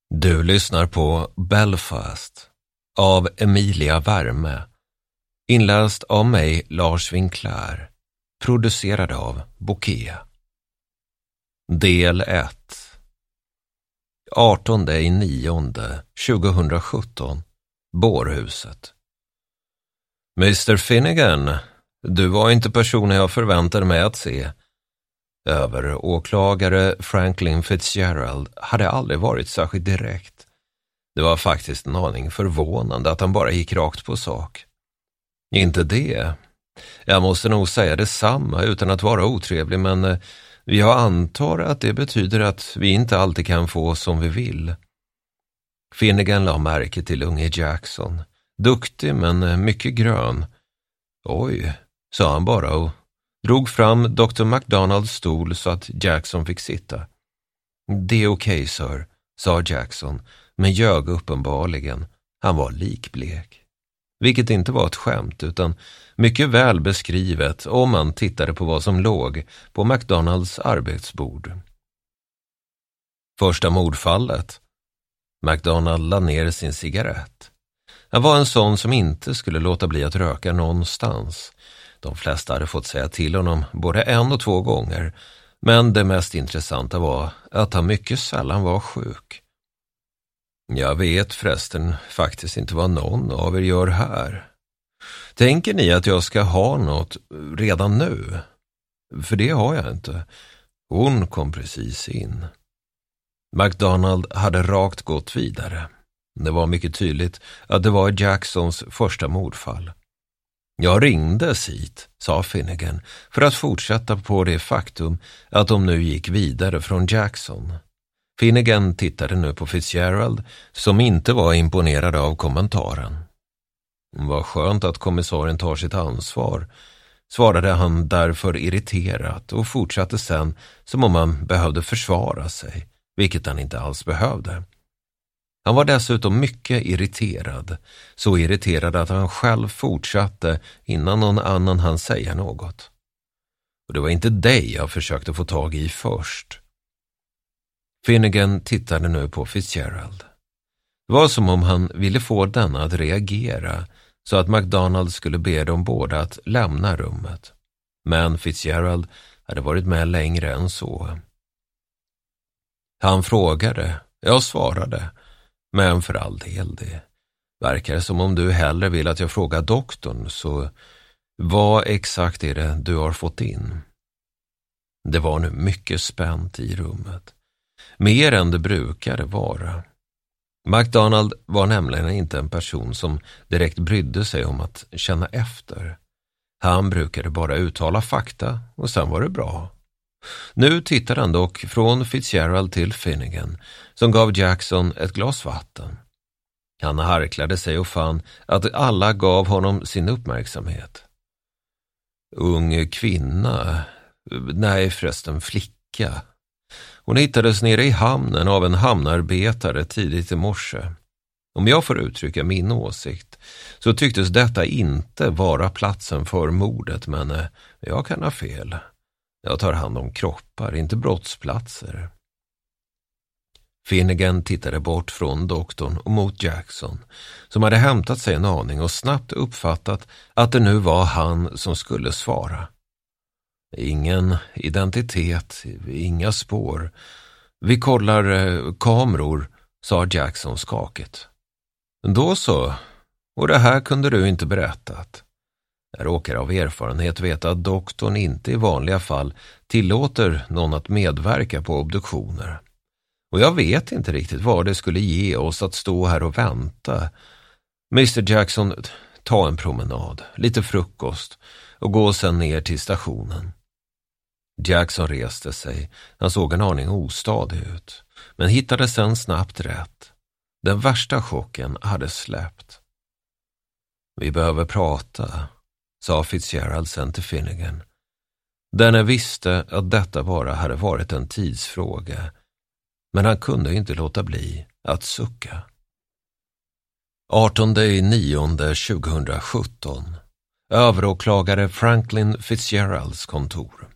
Du lyssnar på Belfast av Emilia Värme, inläst av mig Lars Winkler, producerad av Bokeh. Del 1. 18/9/2017, Bårhuset. Mr. Finnegan, du var inte personen jag förväntade mig att se. Överåklagare Franklin Fitzgerald hade aldrig varit särskilt direkt. Det var faktiskt en aning förvånande att han bara gick rakt på sak. Inte det. Jag måste nog säga detsamma utan att vara otrevlig, men jag antar att det betyder att vi inte alltid kan få som vi vill. Finnegan la märke till unge Jackson. Duktig men mycket grön. Oj, sa han bara och drog fram Dr. McDonalds stol så att Jackson fick sitta. Det är okej, sir, sa Jackson, men ljög uppenbarligen. Han var likblek. Vilket inte var ett skämt utan mycket väl beskrivet om man tittade på vad som låg på McDonalds arbetsbord. Första mordfallet. McDonald la ner sin cigarett. Han var en sån som inte skulle låta bli att röka någonstans. De flesta hade fått säga till honom både 1 och 2 gånger, men det mest intressanta var att han mycket sällan var sjuk. Jag vet förresten faktiskt inte vad någon av er gör här. Tänker ni att jag ska ha något redan nu? För det har jag inte. Hon kom precis in. McDonald hade rakt gått vidare. Det var mycket tydligt att det var Jacksons första mordfall. Jag ringdes hit, sa Finnegan, för att fortsätta på det faktum att de nu gick vidare från Jackson. Finnegan tittade nu på Fitzgerald som inte var imponerad av kommentaren. Vad skönt att kommissarien tar sitt ansvar, svarade han därför irriterat och fortsatte sen som om han behövde försvara sig, vilket han inte alls behövde. Han var dessutom mycket irriterad, så irriterad att han själv fortsatte innan någon annan hann säga något. Och det var inte dig jag försökte få tag i först. Finnegan tittade nu på Fitzgerald. Det var som om han ville få denna att reagera så att McDonald skulle be dem båda att lämna rummet. Men Fitzgerald hade varit med längre än så. Han frågade, jag svarade. Men för all del, det verkar som om du hellre vill att jag frågar doktorn, så vad exakt är det du har fått in? Det var nu mycket spänt i rummet. Mer än det brukade vara. McDonald var nämligen inte en person som direkt brydde sig om att känna efter. Han brukade bara uttala fakta och sen var det bra. Nu tittade han dock från Fitzgerald till Finnegan som gav Jackson ett glas vatten. Han harklade sig och fann att alla gav honom sin uppmärksamhet. Ung kvinna, nej förresten flicka. Hon hittades nere i hamnen av en hamnarbetare tidigt i morse. Om jag får uttrycka min åsikt så tycktes detta inte vara platsen för mordet, men jag kan ha fel. Jag tar hand om kroppar, inte brottsplatser. Finnegan tittade bort från doktorn och mot Jackson, som hade hämtat sig en aning och snabbt uppfattat att det nu var han som skulle svara. Ingen identitet, inga spår. Vi kollar kameror, sa Jackson skakigt. Då så, och det här kunde du inte berättat. Jag råkar av erfarenhet veta att doktorn inte i vanliga fall tillåter någon att medverka på obduktioner. Och jag vet inte riktigt vad det skulle ge oss att stå här och vänta. Mr. Jackson, ta en promenad, lite frukost och gå sedan ner till stationen. Jackson reste sig. Han såg en aning ostadig ut, men hittade sen snabbt rätt. Den värsta chocken hade släppt. Vi behöver prata, sa Fitzgerald sen till Finnegan. Denne visste att detta bara hade varit en tidsfråga, men han kunde inte låta bli att sucka. 18/9/2017. Överåklagare Franklin Fitzgeralds kontor.